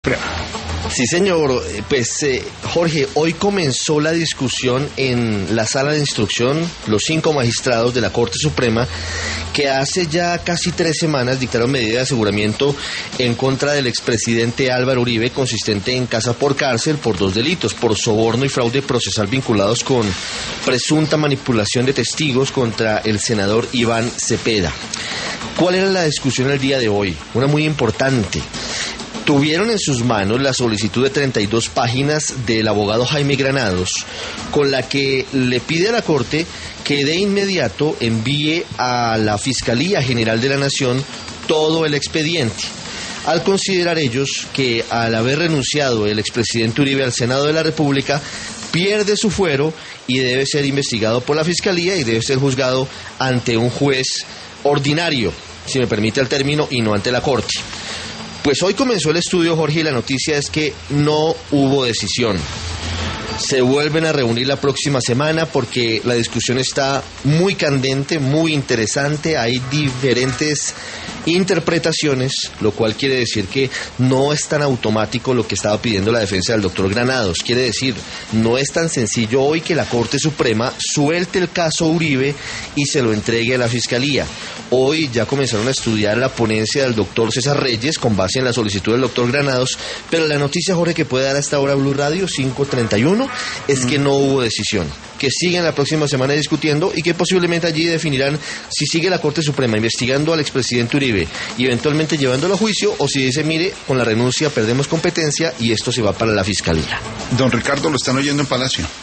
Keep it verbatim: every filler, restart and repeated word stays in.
Suprema. Sí, señor. Pues, eh, Jorge, hoy comenzó la discusión en la sala de instrucción, los cinco magistrados de la Corte Suprema, que hace ya casi tres semanas dictaron medida de aseguramiento en contra del expresidente Álvaro Uribe, consistente en casa por cárcel por dos delitos, por soborno y fraude procesal vinculados con presunta manipulación de testigos contra el senador Iván Cepeda. ¿Cuál era la discusión el día de hoy? Una muy importante. Tuvieron en sus manos la solicitud de treinta y dos páginas del abogado Jaime Granados, con la que le pide a la Corte que de inmediato envíe a la Fiscalía General de la Nación todo el expediente, al considerar ellos que al haber renunciado el expresidente Uribe al Senado de la República, pierde su fuero y debe ser investigado por la Fiscalía y debe ser juzgado ante un juez ordinario, si me permite el término, y no ante la Corte. Pues hoy comenzó el estudio, Jorge, y la noticia es que no hubo decisión. Se vuelven a reunir la próxima semana porque la discusión está muy candente, muy interesante. Hay diferentes interpretaciones, lo cual quiere decir que no es tan automático lo que estaba pidiendo la defensa del doctor Granados. Quiere decir, no es tan sencillo hoy que la Corte Suprema suelte el caso Uribe y se lo entregue a la Fiscalía. Hoy ya comenzaron a estudiar la ponencia del doctor César Reyes con base en la solicitud del doctor Granados, pero la noticia, Jorge, que puede dar hasta ahora Blue Radio cinco treinta y uno es que no hubo decisión, que siguen la próxima semana discutiendo y que posiblemente allí definirán si sigue la Corte Suprema investigando al expresidente Uribe y eventualmente llevándolo a juicio, o si dice, mire, con la renuncia perdemos competencia y esto se va para la Fiscalía. Don Ricardo, lo están oyendo en Palacio.